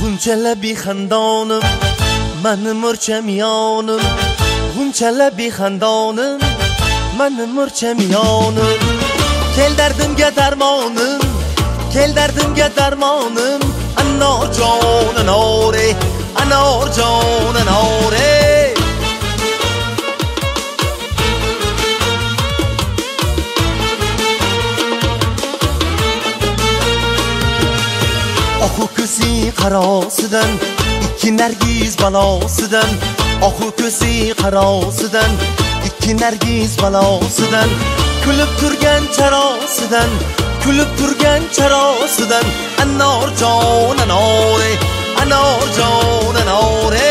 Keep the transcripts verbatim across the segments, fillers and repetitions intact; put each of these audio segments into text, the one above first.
Bunchalar bexandonim, menim murcham yonim. Bunchalar bexandonim, menim murcham yonim. Kel dardimga darmonim, kel dardimga darmonim. Anor jon anore, anor jon anore. Ohu ko'zi qarosidan, ikki nargiz balosidan. Ohu ko'zi qarosidan, ikki nargiz balosidan. Kulib turgan charosidan, kulib turgan charosidan. Anor jon anore, anor jon anore.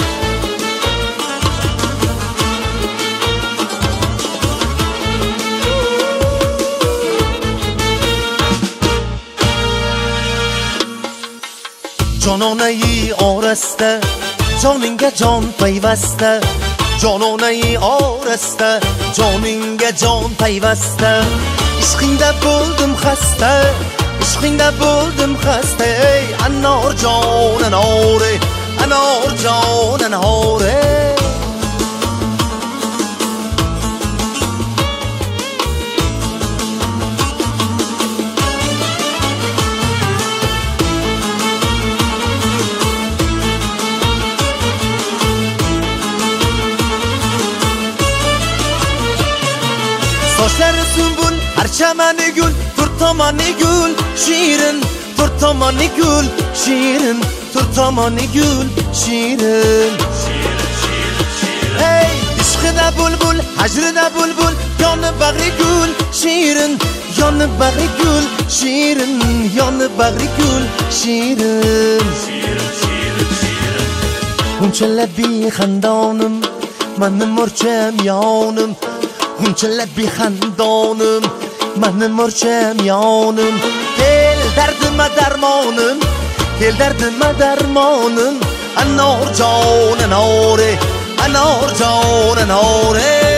Jononai orasida, joningga jon payvasta. Jononai orasida, joningga jon payvasta. Ishqingda bo'ldim xasta, ishqingda bo'ldim xasta. Ey anor jon anore, anor jon anore. Sochlari sumbul, har chamani gul, turtomoni gul, shirin, turtomoni gul, shirin, turtomoni gul, shirin. Hey, ishqida bulbul, hajrida bulbul, yonib bag'ri gul, shirin, yonib bag'ri gul, shirin, yonib bag'ri gul, shirin. Bunchalar bexandonim, menim murcham yonim. Bunchalar bexandonim, menim murcham yonim. Kel dardimga darmonim, kel dardimga darmonim. Anor jon anore, anor jon anore.